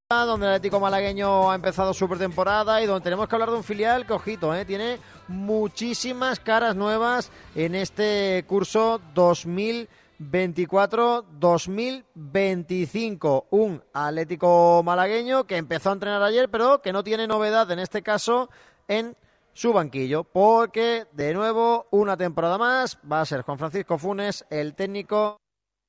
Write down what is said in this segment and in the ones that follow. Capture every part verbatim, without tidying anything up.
donde el Atlético malagueño ha empezado su pretemporada y donde tenemos que hablar de un filial que, ojito, eh, tiene muchísimas caras nuevas en este curso dos mil veinticuatro dos mil veinticinco. Un Atlético malagueño que empezó a entrenar ayer, pero que no tiene novedad en este caso en su banquillo, porque de nuevo una temporada más va a ser Juan Francisco Funes el técnico.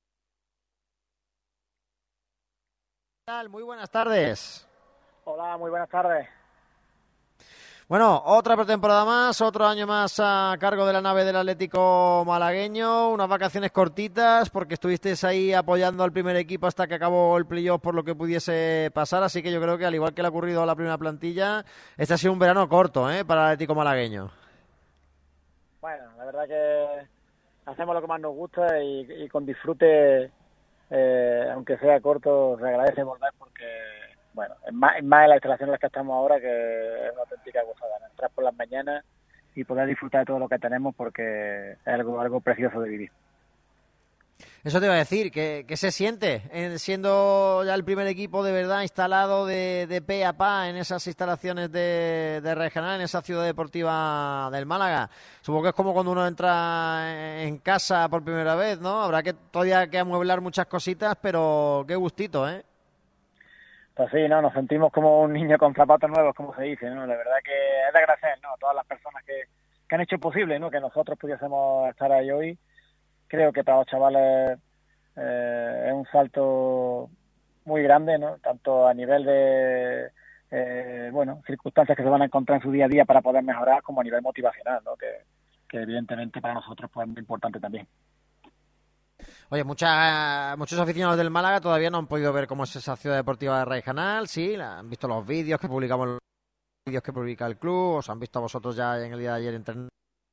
Muy buenas tardes. Hola, muy buenas tardes. Bueno, otra pretemporada más, otro año más a cargo de la nave del Atlético malagueño, unas vacaciones cortitas porque estuvisteis ahí apoyando al primer equipo hasta que acabó el playoff por lo que pudiese pasar, así que yo creo que al igual que le ha ocurrido a la primera plantilla, este ha sido un verano corto ¿eh? para el Atlético malagueño. Bueno, la verdad que hacemos lo que más nos gusta y, y con disfrute, eh, aunque sea corto, se agradece volver porque, bueno, es más, es más en las instalaciones en las que estamos ahora que es una auténtica gozada, ¿no? Entrar por las mañanas y poder disfrutar de todo lo que tenemos porque es algo, algo precioso de vivir. Eso te iba a decir, ¿qué, qué se siente en, siendo ya el primer equipo de verdad instalado de, de pe a pa en esas instalaciones de, de regional, en esa ciudad deportiva del Málaga? Supongo que es como cuando uno entra en casa por primera vez, ¿no? Habrá que todavía que amueblar muchas cositas, pero qué gustito, ¿eh? Pues sí, no, nos sentimos como un niño con zapatos nuevos, como se dice, ¿no? La verdad que es de agradecer, ¿no? A todas las personas que, que han hecho posible, ¿no? Que nosotros pudiésemos estar ahí hoy. Creo que para los chavales eh, es un salto muy grande, ¿no? Tanto a nivel de, eh, bueno, circunstancias que se van a encontrar en su día a día para poder mejorar, como a nivel motivacional, ¿no? Que, que evidentemente para nosotros pues, es muy importante también. Oye, mucha, muchos aficionados del Málaga todavía no han podido ver cómo es esa ciudad deportiva de Regional, sí, han visto los vídeos que publicamos, los vídeos que publica el club, os han visto a vosotros ya en el día de ayer en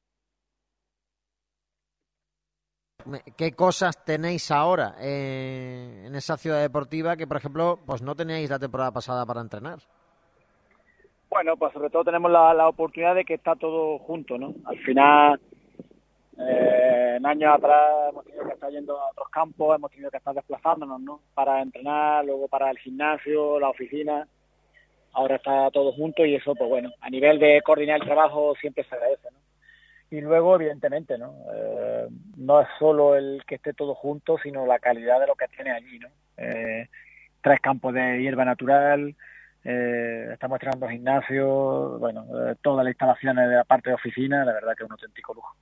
¿Qué cosas tenéis ahora eh, en esa ciudad deportiva que, por ejemplo, pues no teníais la temporada pasada para entrenar? Bueno, pues sobre todo tenemos la, la oportunidad de que está todo junto, ¿no? Al final, eh, en años atrás hemos tenido que estar yendo a otros campos, hemos tenido que estar desplazándonos, ¿no? Para entrenar, luego para el gimnasio, la oficina. Ahora está todo junto y eso, pues bueno, a nivel de coordinar el trabajo siempre se agradece, ¿no? Y luego, evidentemente, ¿no? Eh, no es solo el que esté todo junto, sino la calidad de lo que tiene allí, ¿no? Eh, tres campos de hierba natural, eh, estamos estrenando gimnasio, bueno, eh, todas las instalaciones de la parte de oficina, la verdad que es un auténtico lujo.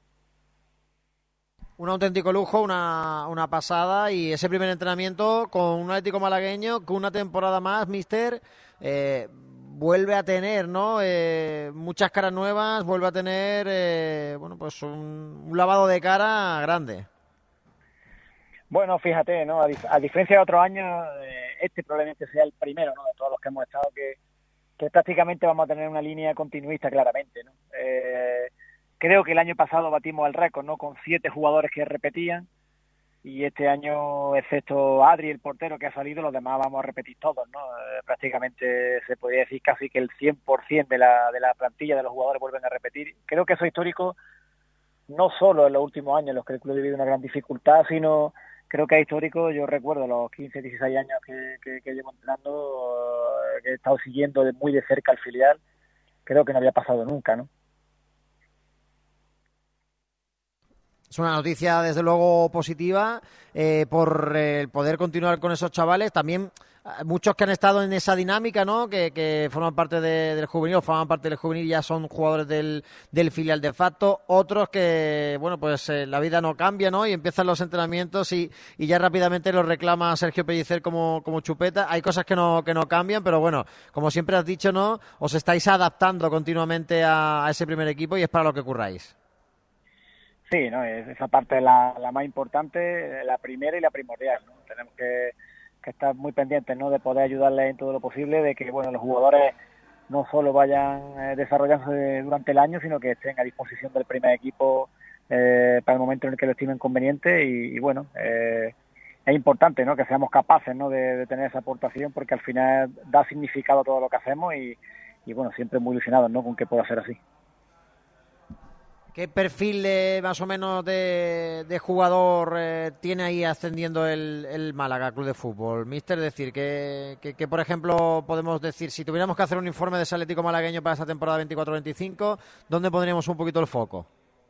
Un auténtico lujo, una, una pasada, y ese primer entrenamiento con un Atlético malagueño que una temporada más, míster, eh, vuelve a tener, ¿no? Eh, muchas caras nuevas, vuelve a tener, eh, bueno, pues un, un lavado de cara grande. Bueno, fíjate, ¿no? A, dif- a diferencia de otros años, eh, este probablemente sea el primero, ¿no? De todos los que hemos estado que, que prácticamente vamos a tener una línea continuista claramente, ¿no? Eh, creo que el año pasado batimos el récord, ¿no? Con siete jugadores que repetían y este año, excepto Adri, el portero que ha salido, los demás vamos a repetir todos, ¿no? Eh, prácticamente se podría decir casi que el cien por ciento de la, de la plantilla de los jugadores vuelven a repetir. Creo que eso es histórico no solo en los últimos años en los que el club ha vivido una gran dificultad, sino creo que es histórico. Yo recuerdo los quince, dieciséis años que, que, que llevo entrenando, eh, que he estado siguiendo de muy de cerca al filial, creo que no había pasado nunca, ¿no? Es una noticia, desde luego, positiva eh, por el poder continuar con esos chavales. También eh, muchos que han estado en esa dinámica, ¿no? Que, que forman parte de, del juvenil, o forman parte del juvenil, ya son jugadores del, del filial de facto. Otros que, bueno, pues eh, la vida no cambia, ¿no? Y empiezan los entrenamientos y, y ya rápidamente los reclama Sergio Pellicer como, como chupeta. Hay cosas que no, que no cambian, pero bueno, como siempre has dicho, ¿no? Os estáis adaptando continuamente a, a ese primer equipo y es para lo que curráis. Sí, ¿no? Esa parte es la, la más importante, la primera y la primordial, ¿no? Tenemos que, que estar muy pendientes, ¿no? De poder ayudarles en todo lo posible, de que, bueno, los jugadores no solo vayan eh, desarrollándose durante el año, sino que estén a disposición del primer equipo eh, para el momento en el que lo estimen conveniente y, y bueno, eh, es importante, ¿no? Que seamos capaces, ¿no? De, de tener esa aportación porque al final da significado a todo lo que hacemos y, y bueno, siempre muy ilusionados, ¿no? Con que pueda ser así. ¿Qué perfil de, más o menos de, de jugador eh, tiene ahí ascendiendo el, el Málaga Club de Fútbol, míster? Es decir, que, que, que, por ejemplo, podemos decir, si tuviéramos que hacer un informe de ese Atlético malagueño para esta temporada veinticuatro veinticinco, ¿dónde pondríamos un poquito el foco?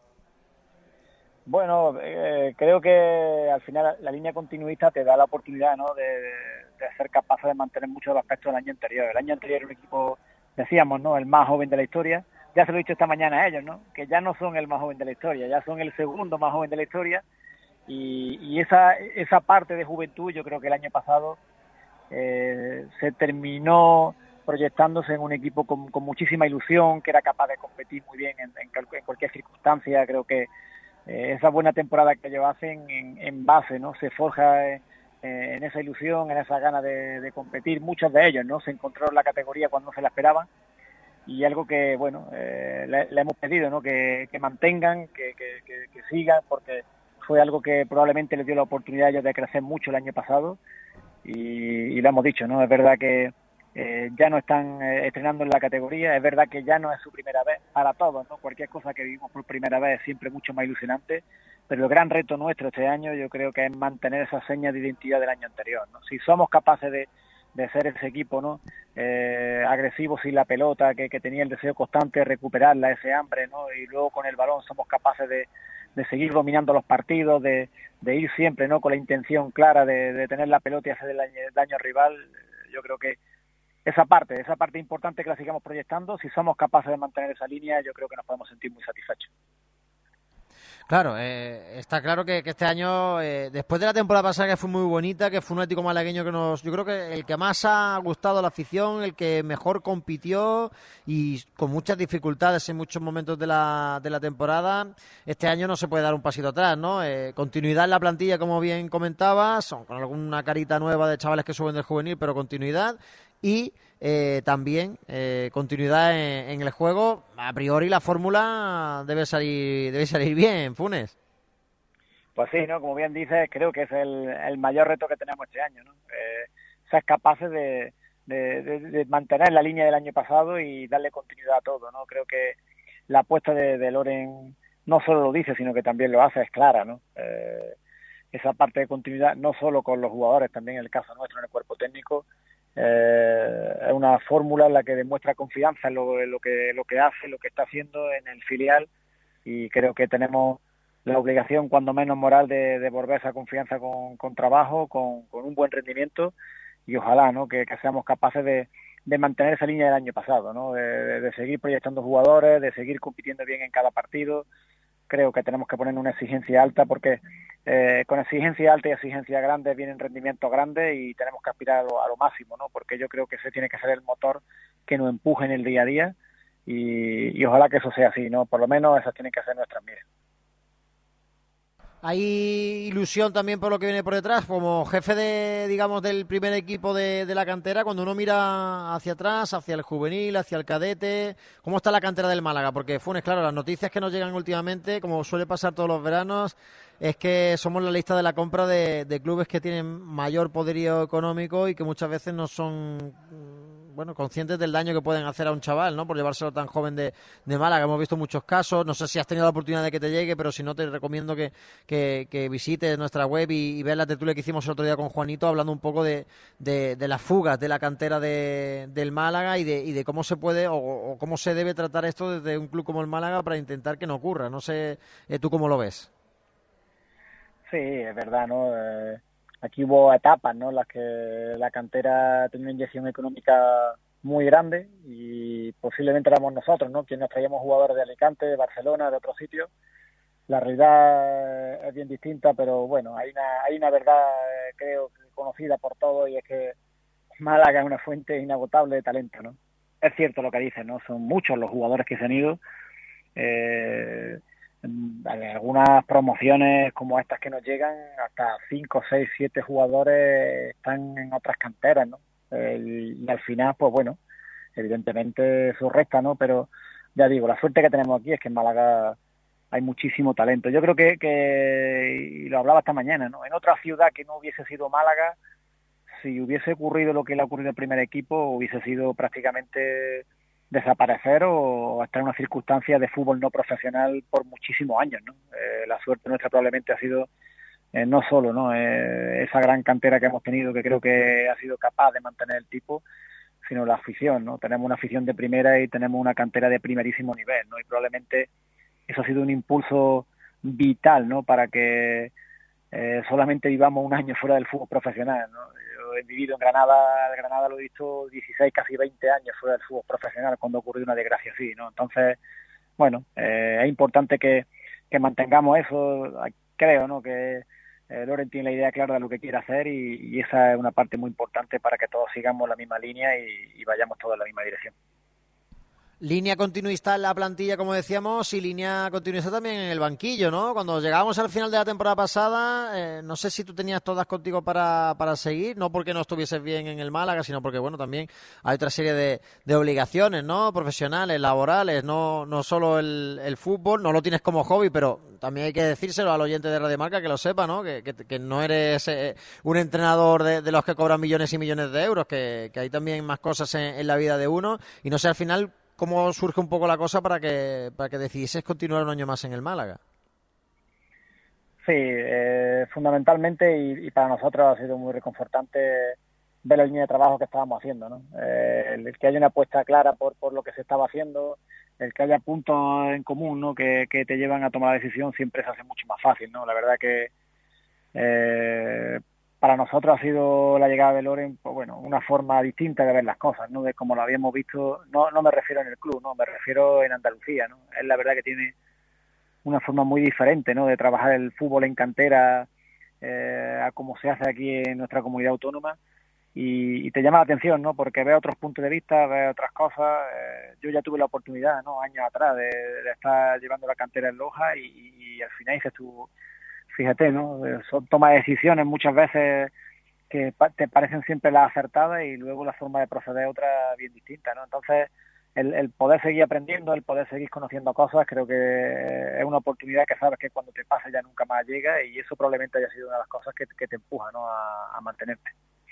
Bueno, eh, creo que al final la línea continuista te da la oportunidad, ¿no?, de, de ser capaz de mantener muchos de los aspectos del año anterior. El año anterior era un equipo, decíamos, ¿no?, el más joven de la historia. Ya se lo he dicho esta mañana a ellos, ¿no?, que ya no son el más joven de la historia, ya son el segundo más joven de la historia. Y, y esa, esa parte de juventud yo creo que el año pasado eh, se terminó proyectándose en un equipo con, con muchísima ilusión, que era capaz de competir muy bien en, en, en cualquier circunstancia. Creo que eh, esa buena temporada que ellos hacen en, en base, ¿no?, se forja eh, en esa ilusión, en esa gana de, de competir. Muchos de ellos, ¿no?, se encontraron la categoría cuando no se la esperaban, y algo que, bueno, eh, le, le hemos pedido, ¿no?, que, que mantengan, que, que, que, que sigan, porque fue algo que probablemente les dio la oportunidad a ellos de crecer mucho el año pasado, y, y lo hemos dicho, ¿no? Es verdad que eh, ya no están eh, estrenando en la categoría, es verdad que ya no es su primera vez para todos, ¿no? Cualquier cosa que vivimos por primera vez es siempre mucho más ilusionante, pero el gran reto nuestro este año yo creo que es mantener esa seña de identidad del año anterior, ¿no? Si somos capaces de, de ser ese equipo, ¿no?, eh, agresivo sin la pelota, que, que tenía el deseo constante de recuperarla, ese hambre, ¿no?, y luego con el balón somos capaces de, de seguir dominando los partidos, de, de ir siempre, ¿no?, con la intención clara de, de tener la pelota y hacer el daño, daño al rival. Yo creo que esa parte, esa parte importante que la sigamos proyectando, si somos capaces de mantener esa línea, yo creo que nos podemos sentir muy satisfechos. Claro, eh, está claro que, que este año, eh, después de la temporada pasada que fue muy bonita, que fue un Atlético malagueño que nos, yo creo que el que más ha gustado a la afición, el que mejor compitió y con muchas dificultades en muchos momentos de la, de la temporada, este año no se puede dar un pasito atrás, ¿no? Eh, continuidad en la plantilla, como bien comentabas, son con alguna carita nueva de chavales que suben del juvenil, pero continuidad. Y eh, también eh, continuidad en, en el juego. A priori la fórmula debe salir debe salir bien, Funes. Pues sí, ¿no? Como bien dices, creo que es el, el mayor reto que tenemos este año, ¿no? Eh, ser capaces de, de, de, de mantener la línea del año pasado y darle continuidad a todo, ¿no? Creo que la apuesta de, de Loren no solo lo dice, sino que también lo hace, es clara, ¿no? Eh, esa parte de continuidad, no solo con los jugadores, también en el caso nuestro, en el cuerpo técnico. Eh, es una fórmula en la que demuestra confianza en lo, en lo que lo que hace, lo que está haciendo en el filial, y creo que tenemos la obligación, cuando menos moral, de devolver esa confianza con, con trabajo, con, con un buen rendimiento, y ojalá, ¿no?, que, que seamos capaces de, de mantener esa línea del año pasado, ¿no?, de, de, de seguir proyectando jugadores, de seguir compitiendo bien en cada partido. Creo que tenemos que poner una exigencia alta, porque eh, con exigencia alta y exigencia grande vienen rendimientos grandes, y tenemos que aspirar a lo, a lo máximo, ¿no?, porque yo creo que ese tiene que ser el motor que nos empuje en el día a día, y, y ojalá que eso sea así, ¿no? Por lo menos esas tienen que ser nuestras miras. Hay ilusión también por lo que viene por detrás, como jefe de, digamos, del primer equipo de, de la cantera, cuando uno mira hacia atrás, hacia el juvenil, hacia el cadete. ¿Cómo está la cantera del Málaga? Porque, Funes, claro, las noticias que nos llegan últimamente, como suele pasar todos los veranos, es que somos la lista de la compra de, de clubes que tienen mayor poderío económico y que muchas veces no son, bueno, conscientes del daño que pueden hacer a un chaval, ¿no?, por llevárselo tan joven de, de Málaga. Hemos visto muchos casos. No sé si has tenido la oportunidad de que te llegue, pero si no, te recomiendo que, que, que visites nuestra web y, y veas la tertulia que hicimos el otro día con Juanito, hablando un poco de, de, de las fugas de la cantera de, del Málaga, y de, y de cómo se puede o, o cómo se debe tratar esto desde un club como el Málaga para intentar que no ocurra. No sé, eh, tú cómo lo ves. Sí, es verdad, ¿no? Eh, aquí hubo etapas, ¿no?, en las que la cantera tenía una inyección económica muy grande, y posiblemente éramos nosotros, ¿no?, quienes nos traíamos jugadores de Alicante, de Barcelona, de otros sitios. La realidad es bien distinta, pero bueno, hay una, hay una verdad, eh, creo, conocida por todos, y es que Málaga es una fuente inagotable de talento, ¿no? Es cierto lo que dices, ¿no? Son muchos los jugadores que se han ido. Eh, algunas promociones como estas que nos llegan, hasta cinco, seis, siete jugadores están en otras canteras, ¿no? El, y al final, pues bueno, evidentemente eso resta, ¿no? Pero ya digo, la suerte que tenemos aquí es que en Málaga hay muchísimo talento. Yo creo que, que, y lo hablaba esta mañana, ¿no?, en otra ciudad que no hubiese sido Málaga, si hubiese ocurrido lo que le ha ocurrido al primer equipo, hubiese sido prácticamente desaparecer o estar en una circunstancia de fútbol no profesional por muchísimos años, ¿no? Eh, la suerte nuestra probablemente ha sido eh, no solo, ¿no? Eh, esa gran cantera que hemos tenido, que creo que ha sido capaz de mantener el tipo, sino la afición, ¿no? Tenemos una afición de primera y tenemos una cantera de primerísimo nivel, ¿no? Y probablemente eso ha sido un impulso vital, ¿no? Para que eh, solamente vivamos un año fuera del fútbol profesional, ¿no? Yo he vivido en Granada, el Granada lo he visto dieciséis, casi veinte años fuera del fútbol profesional cuando ocurrió una desgracia así, ¿no? Entonces, bueno, eh, es importante que, que mantengamos eso, creo, ¿no? Que eh, Loren tiene la idea clara de lo que quiere hacer y, y esa es una parte muy importante para que todos sigamos la misma línea y, y vayamos todos en la misma dirección. Línea continuista en la plantilla, como decíamos, y línea continuista también en el banquillo, ¿no? Cuando llegábamos al final de la temporada pasada, eh, no sé si tú tenías todas contigo para, para seguir, no porque no estuvieses bien en el Málaga, sino porque, bueno, también hay otra serie de, de obligaciones, ¿no? Profesionales, laborales, no, no solo el, el fútbol, no lo tienes como hobby, pero también hay que decírselo al oyente de Radio Marca que lo sepa, ¿no? Que, que, que no eres eh, un entrenador de, de los que cobran millones y millones de euros, que, que hay también más cosas en, en la vida de uno, y no sé al final cómo surge un poco la cosa para que para que decidieses continuar un año más en el Málaga. Sí, eh, fundamentalmente y, y para nosotros ha sido muy reconfortante ver la línea de trabajo que estábamos haciendo, ¿no? Eh, el que haya una apuesta clara por, por lo que se estaba haciendo, el que haya puntos en común, ¿no? Que, que te llevan a tomar la decisión siempre se hace mucho más fácil, ¿no? La verdad que eh, para nosotros ha sido la llegada de Loren, pues bueno, una forma distinta de ver las cosas, ¿no? De como lo habíamos visto, no, no me refiero en el club, no, me refiero en Andalucía, ¿no? Es la verdad que tiene una forma muy diferente, ¿no? De trabajar el fútbol en cantera eh, a como se hace aquí en nuestra comunidad autónoma y, y te llama la atención, ¿no? Porque ves otros puntos de vista, ves otras cosas. Eh, yo ya tuve la oportunidad, ¿no? Años atrás de, de estar llevando la cantera en Loja y, y, y al final dices tú, fíjate, ¿no? Son toma de decisiones muchas veces que te parecen siempre las acertadas y luego la forma de proceder otra bien distinta, ¿no? Entonces, el, el poder seguir aprendiendo, el poder seguir conociendo cosas, creo que es una oportunidad que sabes que cuando te pasa ya nunca más llega y eso probablemente haya sido una de las cosas que, que te empuja, ¿no? a, a mantenerte.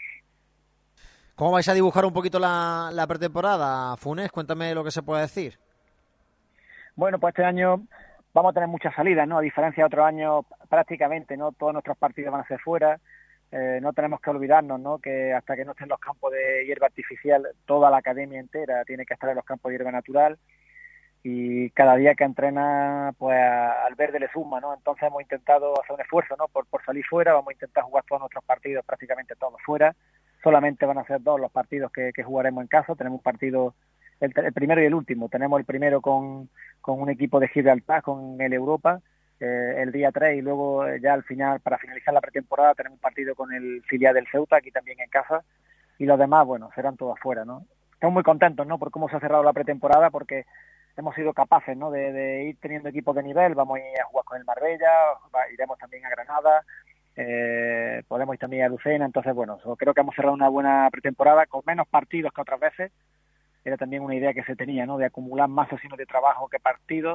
¿Cómo vais a dibujar un poquito la, la pretemporada, Funes? Cuéntame lo que se puede decir. Bueno, pues este año vamos a tener muchas salidas, ¿no? A diferencia de otros años, prácticamente, ¿no? Todos nuestros partidos van a ser fuera. Eh, no tenemos que olvidarnos, ¿no? Que hasta que no estén los campos de hierba artificial, toda la academia entera tiene que estar en los campos de hierba natural y cada día que entrena, pues al verde le suma, ¿no? Entonces hemos intentado hacer un esfuerzo, ¿no? Por, por salir fuera, vamos a intentar jugar todos nuestros partidos, prácticamente todos fuera. Solamente van a ser dos los partidos que, que jugaremos en casa. Tenemos un partido, el, el primero y el último. Tenemos el primero con, con un equipo de Gibraltar, con el Europa, eh, el día tres, y luego eh, ya al final, para finalizar la pretemporada, tenemos un partido con el filial del Ceuta, aquí también en casa, y los demás, bueno, serán todos fuera, ¿no? Estamos muy contentos, ¿no? Por cómo se ha cerrado la pretemporada, porque hemos sido capaces, ¿no? De, de ir teniendo equipos de nivel. Vamos a ir a jugar con el Marbella, iremos también a Granada, eh, podemos ir también a Lucena. Entonces, bueno, creo que hemos cerrado una buena pretemporada con menos partidos que otras veces. Era también una idea que se tenía, ¿no? De acumular más sesiones de trabajo que partidos,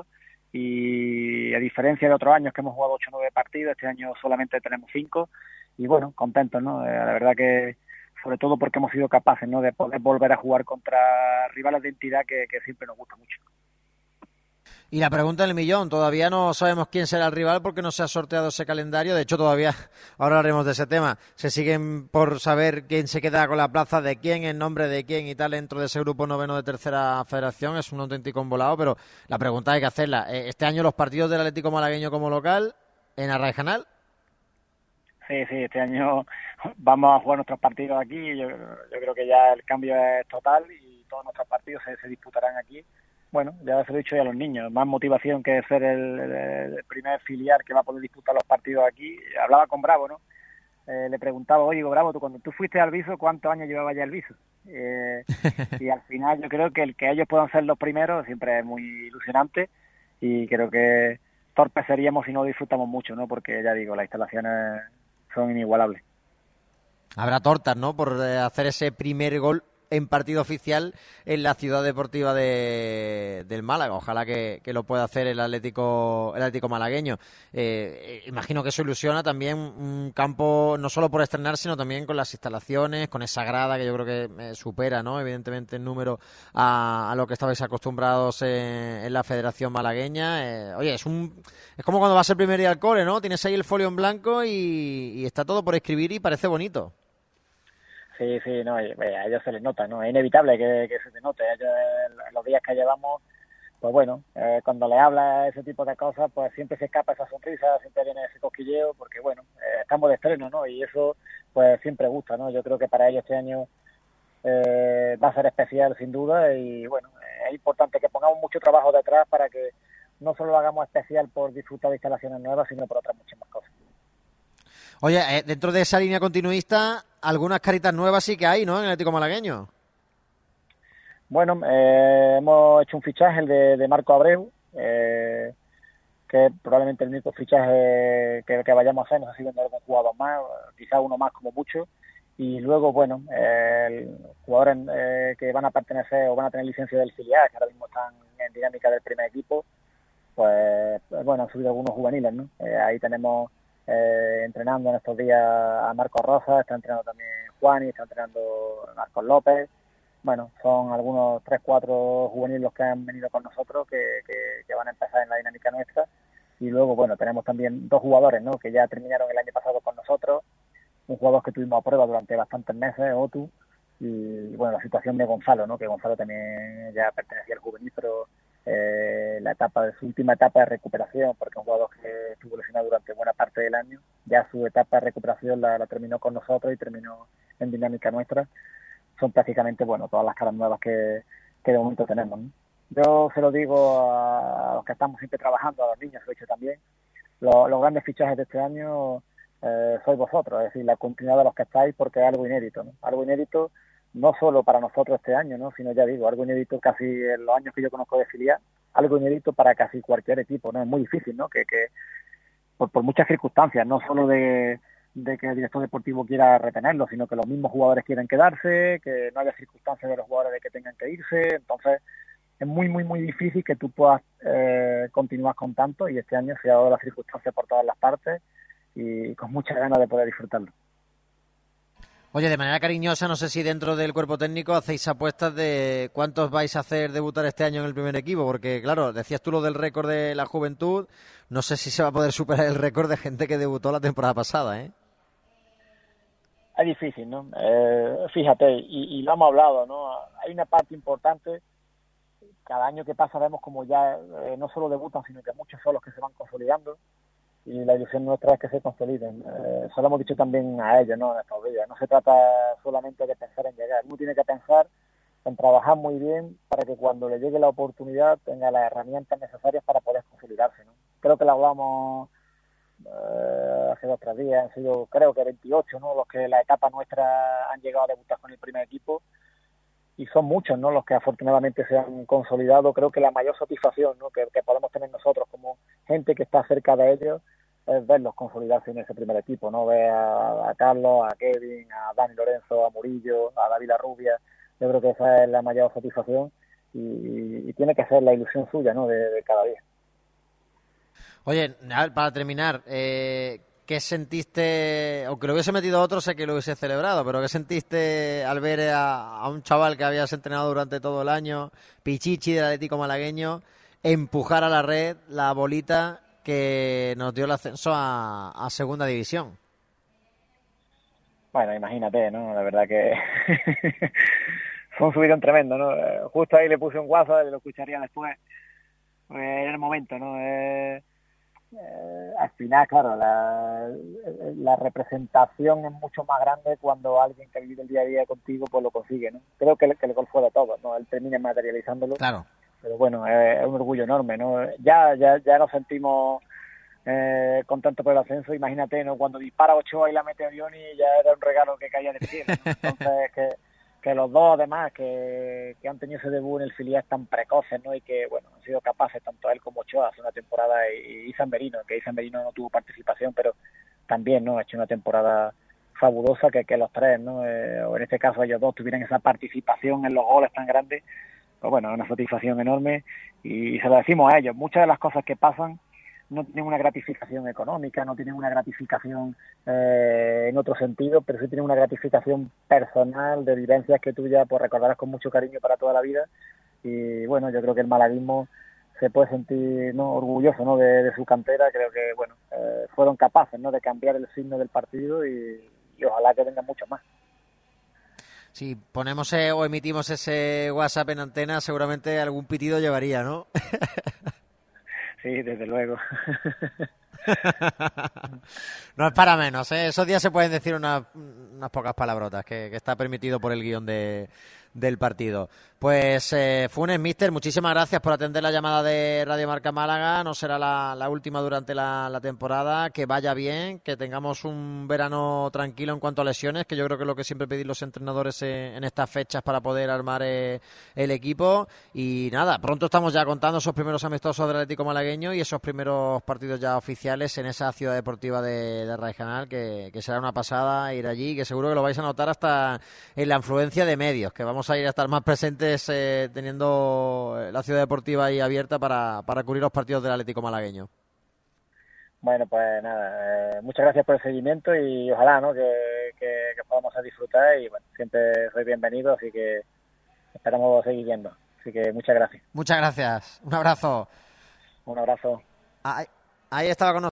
y a diferencia de otros años que hemos jugado ocho o nueve partidos, este año solamente tenemos cinco y bueno, contentos, ¿no? Eh, la verdad que sobre todo porque hemos sido capaces, ¿no? De poder volver a jugar contra rivales de entidad que, que siempre nos gusta mucho. Y la pregunta del millón, todavía no sabemos quién será el rival porque no se ha sorteado ese calendario. De hecho, todavía, ahora hablaremos de ese tema, se siguen por saber quién se queda con la plaza de quién, en nombre de quién y tal dentro de ese grupo noveno de tercera federación. Es un auténtico embolado, pero la pregunta hay que hacerla. Este año los partidos del Atlético Malagueño como local, en Arraijanal. Sí, sí, este año vamos a jugar nuestros partidos aquí. Yo, yo creo que ya el cambio es total y todos nuestros partidos se, se disputarán aquí. Bueno, ya se lo he dicho ya a los niños, más motivación que ser el, el primer filial que va a poder disputar los partidos aquí. Hablaba con Bravo, ¿no? Eh, le preguntaba, oye, Bravo, tú cuando tú fuiste al Viso, ¿cuántos años llevaba ya el Viso? Eh, y al final yo creo que el que ellos puedan ser los primeros siempre es muy ilusionante y creo que torpes seríamos si no disfrutamos mucho, ¿no? Porque ya digo, las instalaciones son inigualables. Habrá tortas, ¿no? Por hacer ese primer gol en partido oficial en la ciudad deportiva de, del Málaga. Ojalá que, que lo pueda hacer el Atlético, el Atlético malagueño. Eh, imagino que eso ilusiona también un campo, no solo por estrenar, sino también con las instalaciones, con esa grada que yo creo que eh, supera, ¿no?, evidentemente en número a, a lo que estabais acostumbrados en, en la Federación Malagueña. Eh, oye, es un es como cuando vas el primer día al cole, ¿no? Tienes ahí el folio en blanco y, y está todo por escribir y parece bonito. Sí, sí, no, y, eh, a ellos se les nota, ¿no? Es inevitable que, que se te note. Ellos, eh, los días que llevamos, pues bueno, eh, cuando le hablas ese tipo de cosas, pues siempre se escapa esa sonrisa, siempre viene ese cosquilleo, porque bueno, eh, estamos de estreno, ¿no? Y eso, pues siempre gusta, ¿no? Yo creo que para ellos este año eh, va a ser especial, sin duda, y bueno, eh, es importante que pongamos mucho trabajo detrás para que no solo lo hagamos especial por disfrutar de instalaciones nuevas, sino por otras muchas más cosas. Oye, eh, dentro de esa línea continuista, algunas caritas nuevas sí que hay, ¿no?, en el Atlético malagueño. Bueno, eh, hemos hecho un fichaje, el de, de Marco Abreu, eh, que es probablemente el único fichaje que, que vayamos a hacer, no sé si vendrá algún jugador más, quizá uno más como mucho, y luego, bueno, eh, jugadores eh, que van a pertenecer o van a tener licencia del filial, que ahora mismo están en dinámica del primer equipo, pues, pues bueno, han subido algunos juveniles, ¿no? Eh, ahí tenemos eh, entrenando en estos días a Marcos Rosa, está entrenando también Juani, está entrenando Marcos López. Bueno, son algunos tres, cuatro juveniles los que han venido con nosotros que, que, que van a empezar en la dinámica nuestra. Y luego, bueno, tenemos también dos jugadores, ¿no?, que ya terminaron el año pasado con nosotros. Un jugador que tuvimos a prueba durante bastantes meses, Otu. Y bueno, la situación de Gonzalo, ¿no?, que Gonzalo también ya pertenecía al juvenil, pero eh, la etapa de su última etapa de recuperación, porque es un jugador que estuvo lesionado durante buena parte del año, ya su etapa de recuperación la, la terminó con nosotros y terminó en dinámica nuestra. Son prácticamente, bueno, todas las caras nuevas que, que de momento tenemos, ¿no? Yo se lo digo a los que estamos siempre trabajando, a los niños, lo he dicho también, los, los grandes fichajes de este año eh, sois vosotros, es decir, la continuidad de los que estáis, porque es algo inédito, ¿no? Algo inédito no solo para nosotros este año, ¿no?, sino, ya digo, algo inédito casi en los años que yo conozco de filial, algo inédito para casi cualquier equipo, ¿no? Es muy difícil, ¿no?, que, que por, por muchas circunstancias, no solo de, de que el director deportivo quiera retenerlo, sino que los mismos jugadores quieren quedarse, que no haya circunstancias de los jugadores de que tengan que irse. Entonces es muy, muy, muy difícil que tú puedas eh, continuar con tanto, y este año se ha dado las circunstancias por todas las partes y con muchas ganas de poder disfrutarlo. Oye, de manera cariñosa, no sé si dentro del cuerpo técnico hacéis apuestas de cuántos vais a hacer debutar este año en el primer equipo, porque claro, decías tú lo del récord de la juventud, no sé si se va a poder superar el récord de gente que debutó la temporada pasada, ¿eh? Es difícil, ¿no? Eh, fíjate, y, y lo hemos hablado, ¿no? Hay una parte importante, cada año que pasa vemos como ya eh, no solo debutan, sino que muchos son los que se van consolidando, y la ilusión nuestra es que se consoliden. Eh, eso lo hemos dicho también a ellos, ¿no?, en estos días. No se trata solamente de pensar en llegar, uno tiene que pensar en trabajar muy bien para que cuando le llegue la oportunidad tenga las herramientas necesarias para poder consolidarse, ¿no? Creo que lo hablamos eh, hace dos o tres días, han sido creo que veintiocho, ¿no?, los que la etapa nuestra han llegado a debutar con el primer equipo, y son muchos, ¿no?, los que afortunadamente se han consolidado. Creo que la mayor satisfacción, ¿no?, que, que podemos tener nosotros como gente que está cerca de ellos es verlos consolidarse en ese primer equipo, ¿no? Ver a, a Carlos, a Kevin, a Dani Lorenzo, a Murillo, a David Larrubia. Yo creo que esa es la mayor satisfacción y, y tiene que ser la ilusión suya, ¿no?, de, de cada día. Oye, para terminar, eh, ¿qué sentiste? Aunque lo hubiese metido otro, sé que lo hubiese celebrado, pero ¿qué sentiste al ver a, a un chaval que habías entrenado durante todo el año, Pichichi del Atlético malagueño, empujar a la red la bolita que nos dio el ascenso a, a Segunda División? Bueno, imagínate, ¿no? La verdad que fue un subidón tremendo, ¿no? Eh, Justo ahí le puse un WhatsApp, lo escucharía después. Pues era el momento, ¿no? Eh, eh, al final, claro, la, la representación es mucho más grande cuando alguien que ha vivido el día a día contigo pues lo consigue, ¿no? Creo que el, que el gol fue de todos, ¿no? Él termina materializándolo. Claro. Pero bueno, es, es un orgullo enorme, ¿no? Ya, ya, ya nos sentimos eh, contentos por el ascenso. Imagínate, ¿no?, cuando dispara Ochoa y la mete a Bioni, ya era un regalo que caía del cielo, ¿no? Entonces, que, que los dos, además, que, que han tenido ese debut en el filial tan precoces, ¿no?, y que, bueno, han sido capaces, tanto él como Ochoa, hace una temporada, y, y Izan Merino, que Izan Merino no tuvo participación, pero también, ¿no?, ha hecho una temporada fabulosa que, que los tres, ¿no? Eh, o en este caso ellos dos tuvieran esa participación en los goles tan grandes, pues bueno, una satisfacción enorme y se lo decimos a ellos. Muchas de las cosas que pasan no tienen una gratificación económica, no tienen una gratificación eh, en otro sentido, pero sí tienen una gratificación personal de vivencias que tú ya pues, recordarás con mucho cariño para toda la vida. Y bueno, yo creo que el malaguismo se puede sentir, ¿no?, orgulloso, ¿no?, de, de su cantera. Creo que bueno, eh, fueron capaces, ¿no?, de cambiar el signo del partido y, y ojalá que vengan muchos más. Si ponemos eh, o emitimos ese WhatsApp en antena, seguramente algún pitido llevaría, ¿no? Sí, desde luego. No es para menos, ¿eh? Esos días se pueden decir unas, unas pocas palabrotas, que, que está permitido por el guión de, del partido. Pues eh, Funes, míster, muchísimas gracias por atender la llamada de Radio Marca Málaga. No será la, la última durante la, la temporada. Que vaya bien, que tengamos un verano tranquilo en cuanto a lesiones, que yo creo que es lo que siempre pedís los entrenadores en, en estas fechas para poder armar eh, el equipo. Y nada, pronto estamos ya contando esos primeros amistosos del Atlético malagueño y esos primeros partidos ya oficiales en esa ciudad deportiva de, de Raijanal, que, que será una pasada ir allí, que seguro que lo vais a notar hasta en la influencia de medios, que vamos a ir a estar más presentes eh, teniendo la ciudad deportiva ahí abierta para, para cubrir los partidos del Atlético malagueño. Bueno, pues nada, eh, muchas gracias por el seguimiento y ojalá, ¿no?, que, que, que podamos disfrutar y bueno, siempre soy bienvenido, así que esperamos seguir viendo. Así que muchas gracias. Muchas gracias. Un abrazo. Un abrazo. Ahí, ahí estaba con nosotros.